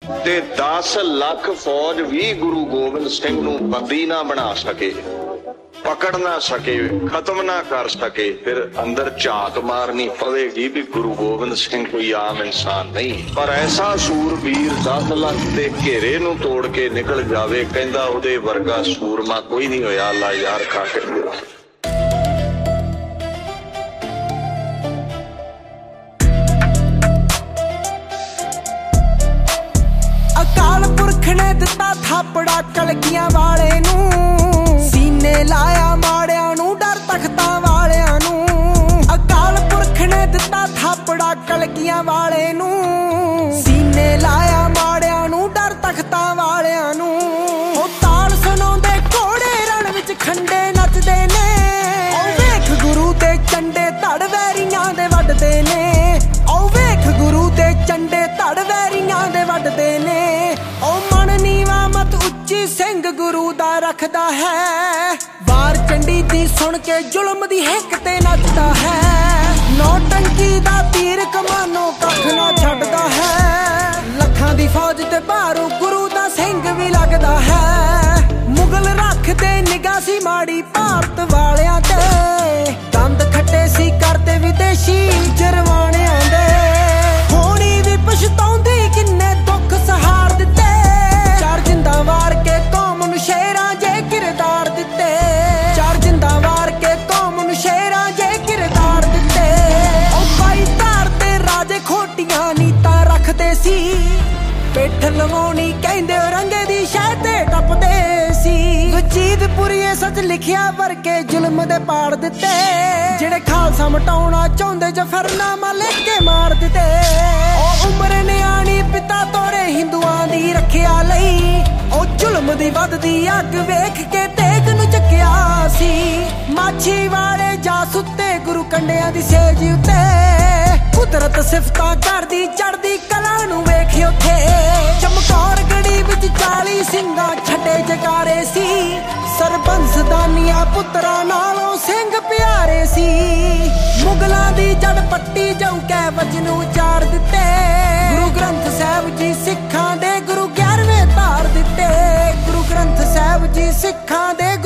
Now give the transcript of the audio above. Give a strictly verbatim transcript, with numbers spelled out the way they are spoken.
ते दस लख फौज भी गुरु गोबिंद सिंह नूं बंदी ना बना सके, पकड़ ना सके, खत्म ना कर सके, फिर अंदर झाक मारनी पवेगी भी गुरु गोबिंद सिंह कोई आम इंसान नहीं। पर ऐसा सूरवीर दस लख के घेरे नूं तोड़ के निकल जावे, कहंदा उहदे वर्गा सूरमा कोई नहीं होया। अल्लाह यार खा के अकाल पुरख ने दिता थापड़ा कलगियां वाले नूं, सीने लाया माड़ियां नूं डर तख्तां वालियां नूं। अकाल पुरख ने दिता थापड़ा कलगियां वाले नूं, सीने लाया माड़ियां नूं डर तख्तां वालियां नूं। ओ ताल सुनाउंदे घोड़े रण विच खंडे नचदे ने, ओ वेख गुरु ते चंडे धड़ वैरियां दे वड्डदे ने। ओ वेख गुरु ते चंडे धड़ वैरियां दे वड्डदे ने। ओ मन नीवा मत उच्ची सिंह गुरु दा रखदा है, वार चंडी दी सुन के जुल्म दी हिक ते नचदा है। नौटंकी दा तीर कमानो कख ना छड्डदा है, लखां दी फौज ते बाहरों गुरु दा सिंह भी लगदा है। मुगल रखदे निगाह सी माड़ी भारत वालियां ते, दंद खट्टे सी करदे विदेशी जरवाणियां दे। होनी भी पछताउंदी किन्ने दुख सहार दिते, चार जिंदा वार के कौम नूं शेरां जे किरदार दिते। चार जिंदा वार के कौम नूं शेरां जे किरदार दिते। ओ भाई धार ते राजे खोटियां नीतां रखदे सी, पिठ लवाउणी कहंदे रंगे दी शह ते टपदे सी। गुरजीतपुरीए सच लिखिया वर्के जुल्म दे पाड़ दिते, जेड़े खालसा मटाउणा चाहुंदे जफरनामा लिख के मार दिते। ओ उम्र नियाणी पिता तोरे हिंदुआं दी रखिया लई, ओ जुल्म दी वधदी अग वेख के तेग नूं चकिया सी। माछी वाले जा सुत्ते गुरु कंडियां दी सेज उत्ते, कुदरत सिफतां करदी चढ़दी कला नूं वेख उत्थे। चमकौर गढ़ी विच चाली सिंघां छड्डे जगारे सी, सरबंस दानिया पुत्रा नालों सिंह प्यारे सी। मुगलां दी जड़ पट्टी जाऊं कै वजन उचार दिते, गुरु ग्रंथ साहिब जी सिखां दे गुरु ग्यारहवें धार दिते। गुरु ग्रंथ साहिब जी सिखां दे